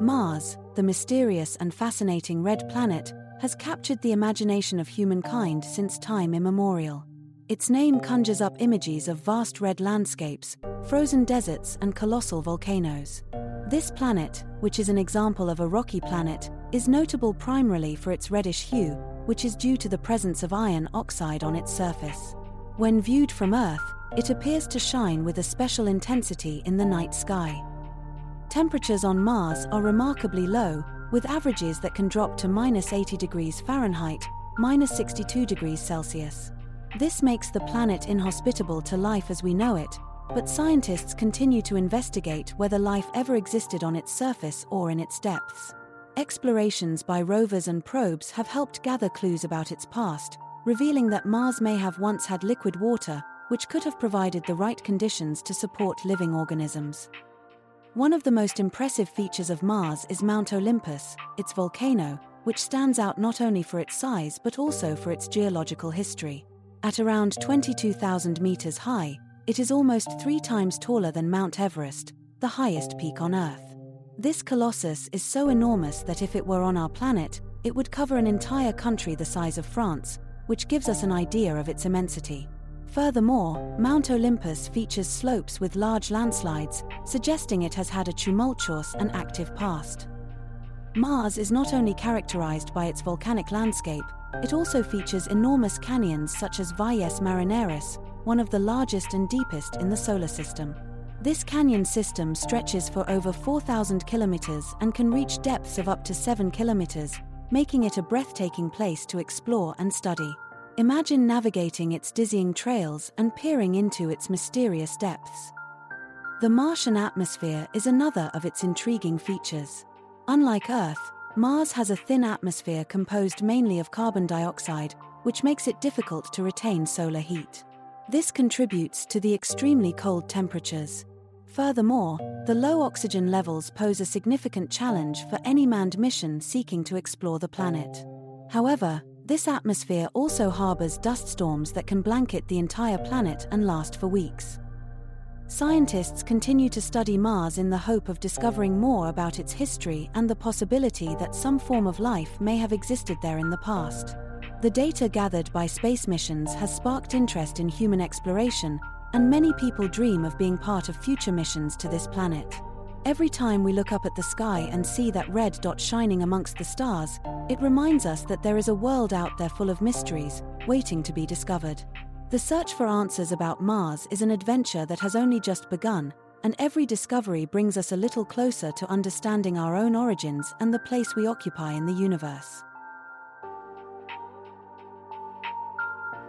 Mars, the mysterious and fascinating red planet, has captured the imagination of humankind since time immemorial. Its name conjures up images of vast red landscapes, frozen deserts and colossal volcanoes. This planet, which is an example of a rocky planet, is notable primarily for its reddish hue, which is due to the presence of iron oxide on its surface. When viewed from Earth, it appears to shine with a special intensity in the night sky. Temperatures on Mars are remarkably low, with averages that can drop to -80 degrees Fahrenheit, -62 degrees Celsius. This makes the planet inhospitable to life as we know it, but scientists continue to investigate whether life ever existed on its surface or in its depths. Explorations by rovers and probes have helped gather clues about its past, revealing that Mars may have once had liquid water, which could have provided the right conditions to support living organisms. One of the most impressive features of Mars is Mount Olympus, its volcano, which stands out not only for its size but also for its geological history. At around 22,000 meters high, it is almost 3 times taller than Mount Everest, the highest peak on Earth. This colossus is so enormous that if it were on our planet, it would cover an entire country the size of France, which gives us an idea of its immensity. Furthermore, Mount Olympus features slopes with large landslides, suggesting it has had a tumultuous and active past. Mars is not only characterized by its volcanic landscape, it also features enormous canyons such as Valles Marineris, one of the largest and deepest in the solar system. This canyon system stretches for over 4,000 kilometers and can reach depths of up to 7 kilometers, making it a breathtaking place to explore and study. Imagine navigating its dizzying trails and peering into its mysterious depths. The Martian atmosphere is another of its intriguing features. Unlike Earth, Mars has a thin atmosphere composed mainly of carbon dioxide, which makes it difficult to retain solar heat. This contributes to the extremely cold temperatures. Furthermore, the low oxygen levels pose a significant challenge for any manned mission seeking to explore the planet. However, this atmosphere also harbors dust storms that can blanket the entire planet and last for weeks. Scientists continue to study Mars in the hope of discovering more about its history and the possibility that some form of life may have existed there in the past. The data gathered by space missions has sparked interest in human exploration, and many people dream of being part of future missions to this planet. Every time we look up at the sky and see that red dot shining amongst the stars, it reminds us that there is a world out there full of mysteries, waiting to be discovered. The search for answers about Mars is an adventure that has only just begun, and every discovery brings us a little closer to understanding our own origins and the place we occupy in the universe.